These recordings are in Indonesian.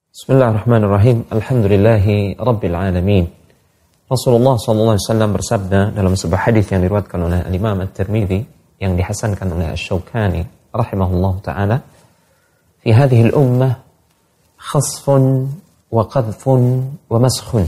Bismillahirrahmanirrahim. Alhamdulillahi Rabbil Alamin. Rasulullah SAW bersabda dalam sebuah hadis yang diriwayatkan oleh Imam At-Tirmidzi yang dihasankan oleh Asy-Syaukani rahimahullah ta'ala, fi hadhihi al-ummah khasfun wa qadhfun wa maskhun.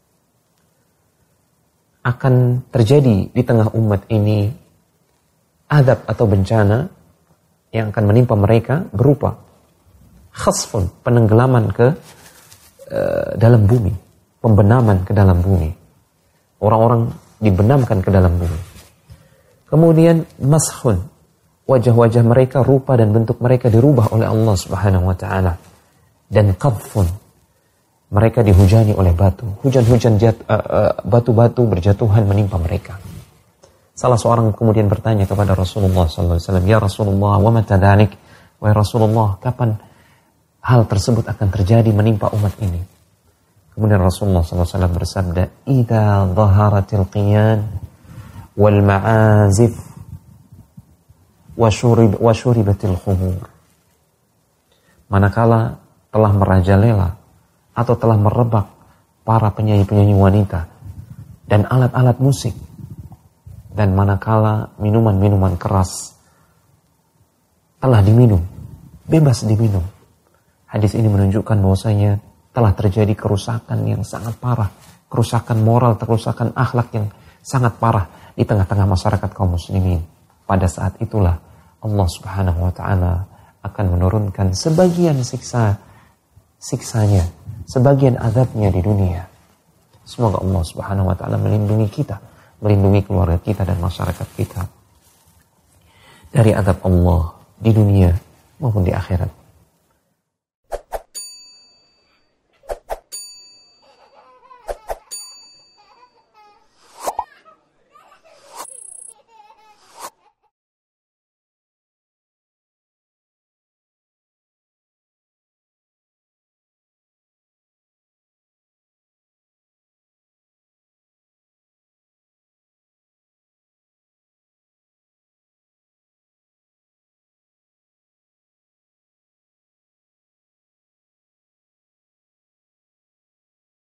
Akan terjadi di tengah umat ini azab atau bencana yang akan menimpa mereka berupa khasfun, penenggelaman ke dalam bumi, pembenaman ke dalam bumi. Orang-orang dibenamkan ke dalam bumi. Kemudian maskhun, wajah-wajah mereka, rupa dan bentuk mereka dirubah oleh Allah Subhanahu wa taala. Dan qadhfun, mereka dihujani oleh batu. Hujan-hujan batu-batu berjatuhan menimpa mereka. Salah seorang kemudian bertanya kepada Rasulullah SAW, "Ya Rasulullah, wa mata dzalik?" Wahai Rasulullah, kapan hal tersebut akan terjadi menimpa umat ini? Kemudian Rasulullah SAW bersabda, "Idza dhaharatil qiyan wal ma'azif wa syuribatil khumur." Manakala telah merajalela atau telah merebak para penyanyi-penyanyi wanita dan alat-alat musik, dan manakala minuman-minuman keras telah diminum, bebas diminum. Hadis ini menunjukkan bahwasanya telah terjadi kerusakan yang sangat parah, kerusakan moral, kerusakan akhlak yang sangat parah di tengah-tengah masyarakat kaum muslimin. Pada saat itulah Allah Subhanahu wa taala akan menurunkan sebagian siksanya, sebagian azabnya di dunia. Semoga Allah Subhanahu wa taala melindungi kita, melindungi keluarga kita dan masyarakat kita dari azab Allah di dunia maupun di akhirat.